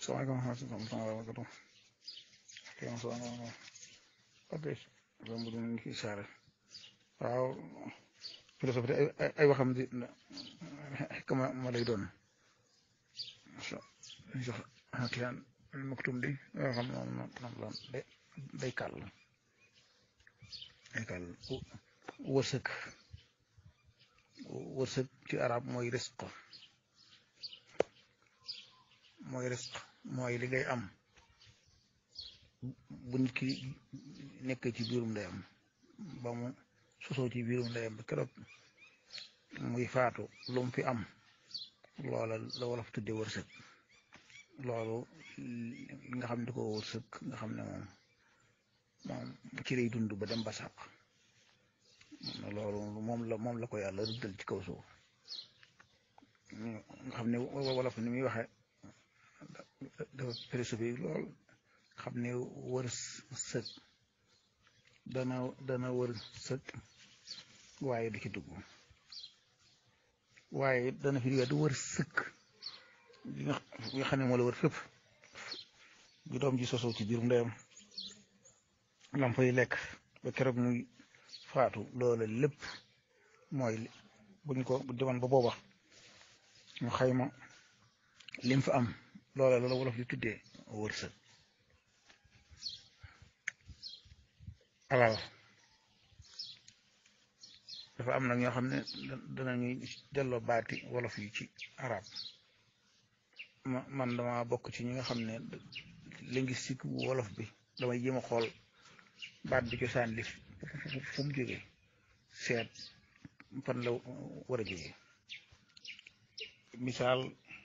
Assalamualaikum warahmatullahi wabarakatuh. Yang sama oke lamb du ngi saare waaw philosophie ay waxam di kama ma lay doon so jox hatiyan maktum di xam non day kal wërsëg ci arab mooy risq mooy li ngay am bu nit ki nekk ci biirum ndeyam ba mu sosoo ci biirum ndeyam ba keroog muy faatu lu mu fi am loola la wolof tudde wërsëg loolu nga xam ne ko wërsëg nga xam ne moom ci lay dund ba dem ba sàq loolu moom la ko yàlla rëddal ci kaw suuf nga xam ne wolof ni muy waxe dafa philosophie lool xam ne wërsëg dana wërsëg waaye du ci dugg waaye dana fi du wërsëg nga xam ne moo la wër fépp bi doom ji sosoo ci biir ndeyam lam fay lekk ba keroog muy faatu loola lépp mooy buñ ko demoon ba booba ñu xayma lim fa am loola wolof yu tuddee wërsëg alal dafa am nag ñoo xam ne danañuy delloo baati wolof yi ci arab man dama bokk ci ñi nga xam ne linguistique wolof bi damay jéem a xool baat bi cosaan li fu mu jógee seet fan la war a jógee misaal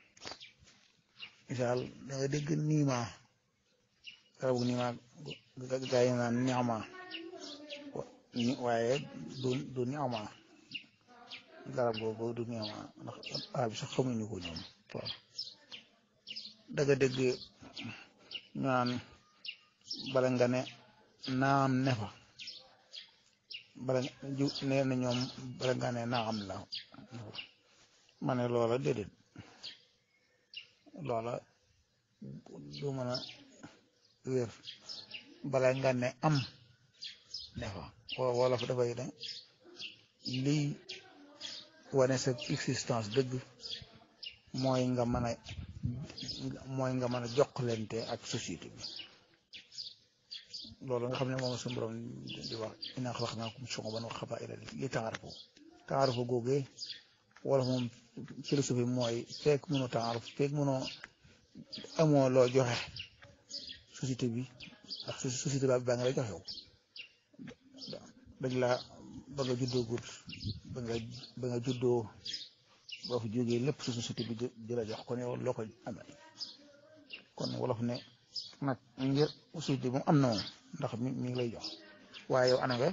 da nga dégg niima garabu niima gaa yi naan niama waaye du niama garab googu du niama ndax bi sax xamuñu ko ñoom waaw da nga dégg ñaan bala nga ne naam ne fa bala nee na ñoom bala nga ne naam la ma ne loola déedéet loola du mën a wér bala nga ne am ne fa wala fa dafay ne lii wane sa existence dëgg mooy nga mën a jokkalante ak société bi loolu nga xam ne moom suñu borom di wax inna xalaqnaakum shu'uban wa qabaa'ila li ta'aarafu googee wala moom philosophie mooy fekk mënoo ta'aaruf fekk mënoo amoo loo joxe société bi ak société bi ba nga lay joxew dañ la ba nga juddoo gudd ba nga juddoo boo fi jógee lépp su société bi di la jox kon yow loo ko amee kon wolof ne nag ngir société bi moom am na moom ndax mi ngi lay jox waaye yow ana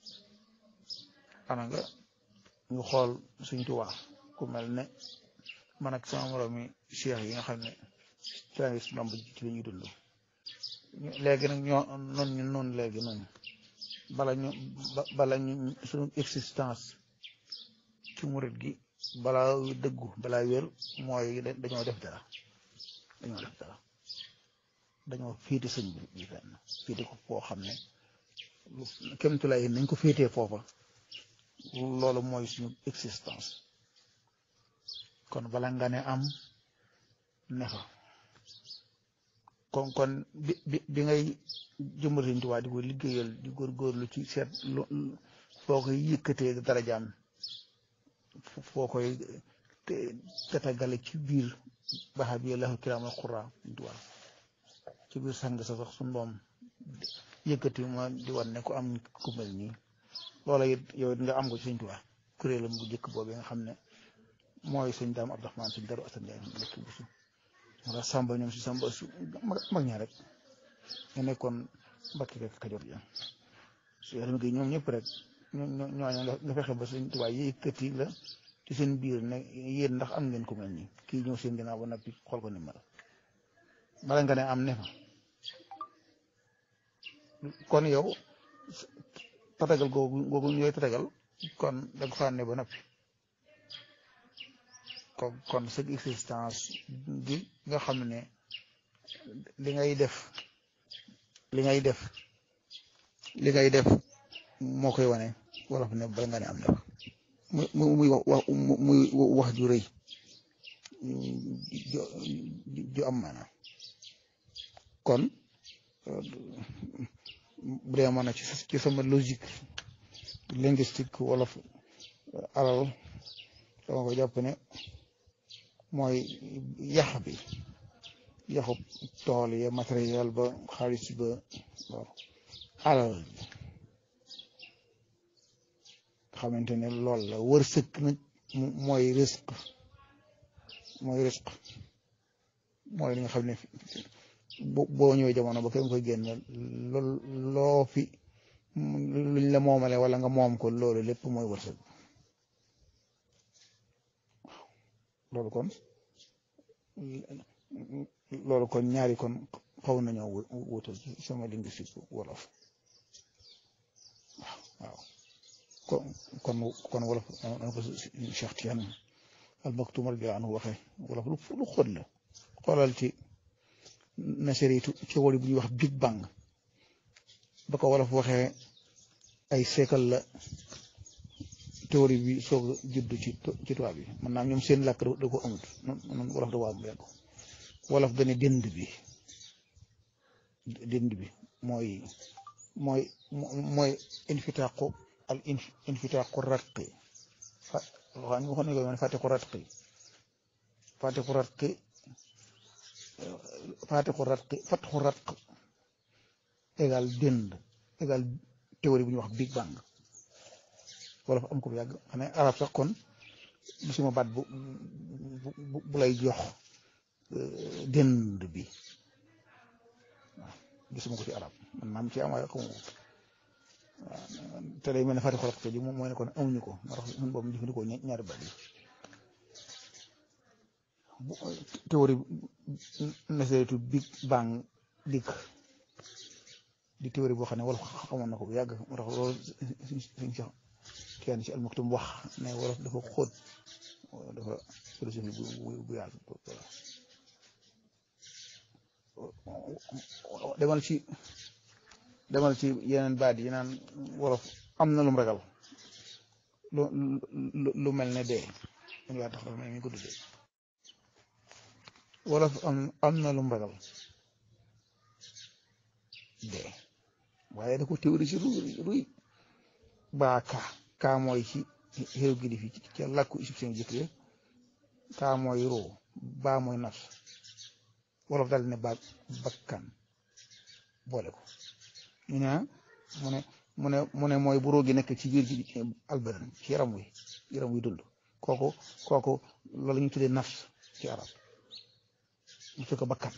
nga ñu xool Sëñ Tuubaa ku mel ne man ak sama moroom mi cheikh yi nga xam ne ci la gis nomb ci la ñuy dund léegi nag noonu léegi noonu bala ñu suñu existence ci murit gi balaa dëggu balaa wér mooy dañoo def dara dañoo féete sëñ bi fenn féete ko foo xam ne kémtulay nañ ko féetee foofa loolu mooy suñu existence kon bala nga ne am ne fa kon bi ngay jëmbal Sëñ Tuubaa di ko liggéeyal di góorgóorlu ci seet foo koy yëkkatee darajaam foo koy tatagale ci biir baxa bi lahu kiraamal qurra Sëñ Tuubaa ci biir sang sa sax suñu doom yëkkati ma di wan ne ko am ku mel nii loola it yow it nga am ko ci Sëñ Tuubaa kuréelam bu njëkk boobu nga xam ne mooy sëñ Daam Abdourahmane sëñ Daru Asan Njaay dëkk bu su wala samba ñoom si samba su mag ña rek nga nekkoon Mbàkke rek Kajoor ja su yaram gi ñoom ñëpp rek ñooña nga fexe ba Sëñ Tuubaa yëkkati la ci seen biir ne yéen ndax am ngeen ku mel nii kii ñëw seen ginnaaw ba noppi xool ko ni mel bala nga ne am ne fa kon yow tatagal googu ñooy tatagal kon da nga fànne ba noppi kon sa existence gi nga xam ne li ngay def moo koy wane wolof ne bala nga ne am def muy wax ju rëy ju am maanaam kon bu dee mën a ci sama logique linguistique wolof alal dama ko jàpp ne mooy yax bi yaxu tool yi matériel ba xaalis ba waaw alal xamante ne loolu la wërsëg nag mooy risque mooy li nga xam ne boo ñëwee jamono ba kenn koy génn loo fi luñ la moomale wala nga moom ko loolu lépp mooy wërsëg loolu kon ñaari kon xaw nañoo wutal ci sama linguistique wolof waaw kon wolof na ko Cheikh Tidiane Al Maktoum radiyallahu anhu waxee wolof lu xóot la xoolal ci nasaritu ci wàllu bu ñuy wax Big Bang ba ko wolof waxee ay siècle la théorie bi soog a juddu ci tubaab bi man naa ñoom seen làkk da ko amut noonu wolof da waa yàgg wolof dane dënd bi mooy infitaaqu ratqi waxoon nañ ko man fatiqu ratq égal dënd égal théorie bu ñuy wax Big Bang wolof am ko bu yàgg xam ne arab sax kon gisuma baat bu lay jox dënd bi waaw gisuma ko ci arab man maam ci am waaye xamu ko te day mel ne fatiqu ratq ji moom mooy ne kon amuñu ko moo tax ñun boobu ñu jëfandikoo ñaari baat yi théorie nasaritu Big Bang dikk di théorie boo xam ne wolof xamoon na ko bu yàgg moo tax loolu suñ sax kenn ci Al Maktoum wax ne wolof dafa xóot dafa philosophie bu yaatu demal ci yeneen baat yi naan wolof am na lum ragal lu mel ne dee mun waa tax dafa mel ni ko tuddee wolof am na lum ragal dee waaye da ko théorie si ruy baa kaa mooy ci hiéroglyphe yi ci làkku égyptien jëkk yi kaa mooy roo baa mooy nafs wolof daal ne bakkan boole ko ñu ne mu ne mooy bu roo gi nekk ci biir gi albadan ci yaram wuy dund kooku loolu ñu tuddee nafs ci arab mu fekk bakkan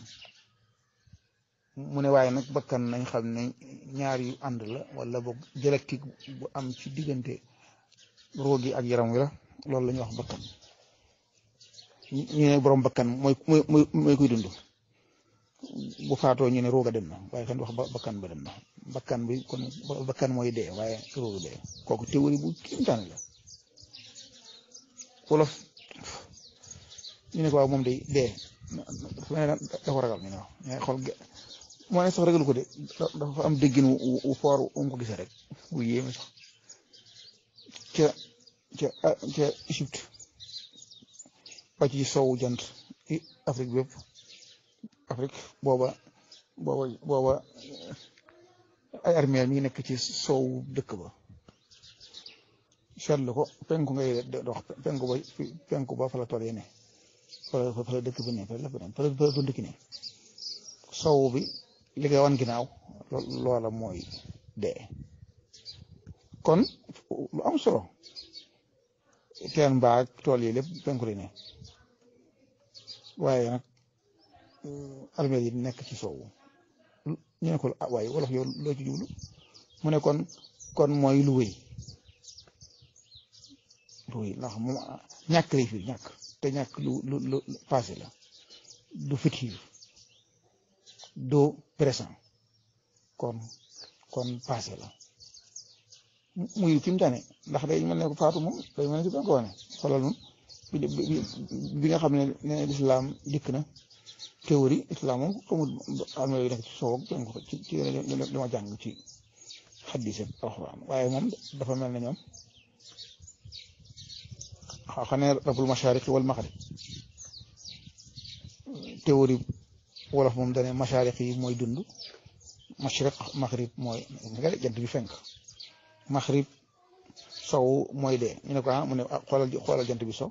mu ne waaye nag bakkan nañ xam ne ñaar yu ànd la wala boog dialectique bu am ci diggante roo gi ak yaram wi la loolu la ñuy wax bakkan ñu ne borom bakkan mooy kuy dund bu faatoo ñu ne rooga dem na waaye kan wax bakkan ba dem na bakkan bi kon bakkan mooy dee waaye rooga dee kooku théorie bu kiimtaan la wolof ñu ne ko waaw moom day dee dafa ragal ñu ne waaw mais xool moo ne sax ragalu ko de dafa am déggin wu foor um ko gisee rek bu yéeme sax ca Égypte ba ci sowu jant Afrique bépp Afrique booba ay armeel mi ngi nekk ci sowu dëkk ba seetlu ko penku ngay dox penku ba fa la tool yi ne fa la dëkk bi ne fa la dëkk ne sowu bi li nga wan ginnaaw loola mooy dee kon lu am solo teen mbaag tool yi lépp penku li ne waaye nag armeel yi nekk ci soowu ñu ne ko waaye wolof yow loo ci jublu mu ne kon mooy lu wéy ndax moom ñàkk lay fi ñàkk te ñàkk lu passé la du futur du présent kon passé la muy fi mu tane ndax day mel ne ko faatu moom day mel ne si benn ko wane xoolal moom bi nga xam ne lislaam dikk na théorie islam moom xamul am na yu nekk ci soow ci li ma jàng ci xaddis ak alxuraan waaye moom dafa mel ne ñoom xam ne rabbul mashariq wal maghrib théorie wolof moom dane mashariq yi mooy dund mashriq maghrib mooy nga jant bi fenk maghrib sow mooy dee ñu ne ko mu ne xoolal jant bi sow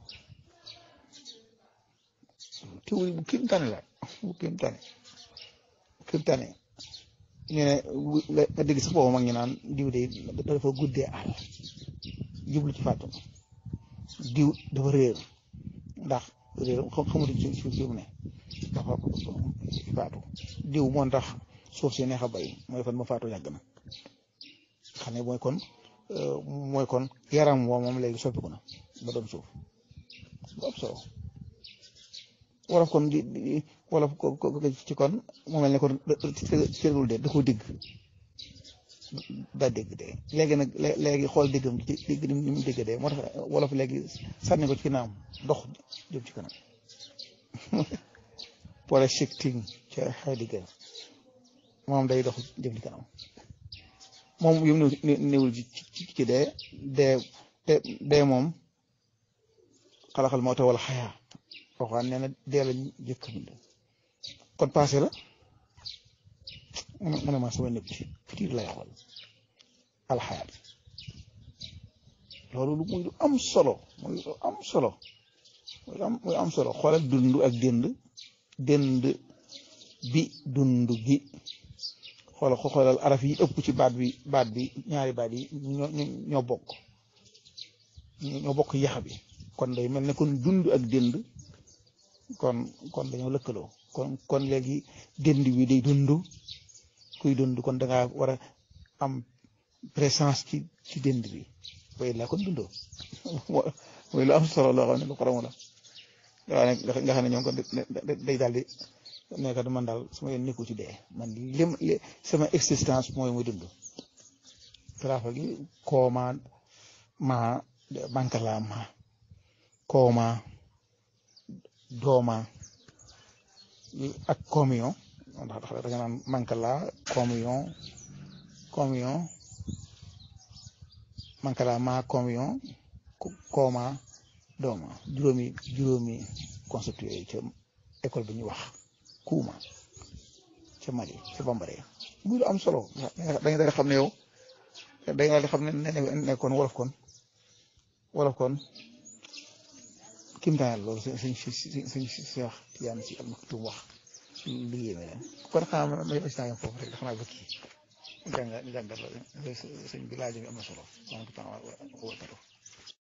théorie bu kéemtaane la bu kéemtaane ñu ne nga dégg sax boobu mag ñu naan diw de dafa guddee àll jublu ci fàttu diw dafa réer ndax réer xamutuñ ci mu ne dafa faatu diw moo tax suuf si neex a bay mooy kon ma faatu yàgg na xam ne mooy kon yaram woo moom léegi soppiku na ba doon suuf bu am solo wolof kon wolof ci kon mu mel ne kon cërgul de da koo dégg daa dégg de léegi nag léegi xool déggam dégg ni mu dégg de moo tax wolof léegi sànni ko ci ginnaaw dox jëm ci kanam projecting ca Heidegger moom day dox jëm ci kanam moom yu mu néewul ci dee moom xalaxal moo tax wala xayaa waxaan nee na dee la jëkk bind kon passé la mu ne ma sama nekk ci futur lay xool alxayaat loolu muy lu am solo muy am solo xoolal dund ak dënd bi dund gi xoolal araf yi ëpp ci baat bi ñaari baat yi ñoo bokk yax bi kon day mel ne kon dund ak dënd kon dañoo lëkkaloo kon léegi dënd bi day dund kuy dund kon da ngaa war a am présence ci dënd bi way laa kon dundoo mooy lu am solo loo xam ne lu xaramu la waaw nga xam ne ñoom kon day daal di nekk man daal su ma yoon nekku ci dee man sama existence mooy muy dund trafa gi kooma ma bankala ma kooma dooma ak communion ndax da nga naan mankala communion mankala ma communion kooma dooma juróomi concept yooyu ca école bi ñu wax kuuma ca Mali ca Bambara muy lu am solo dañu daal xam ne yow dañu daal di xam ne nekkoon wolof kon kimtaan loolu suñ Seex Tijaan Si Al Maktuum wax lu yéeme leen kon xanaa may istaa foofu rek xanaa bëgg jàngal loolu sëñ bi laaj bi am na solo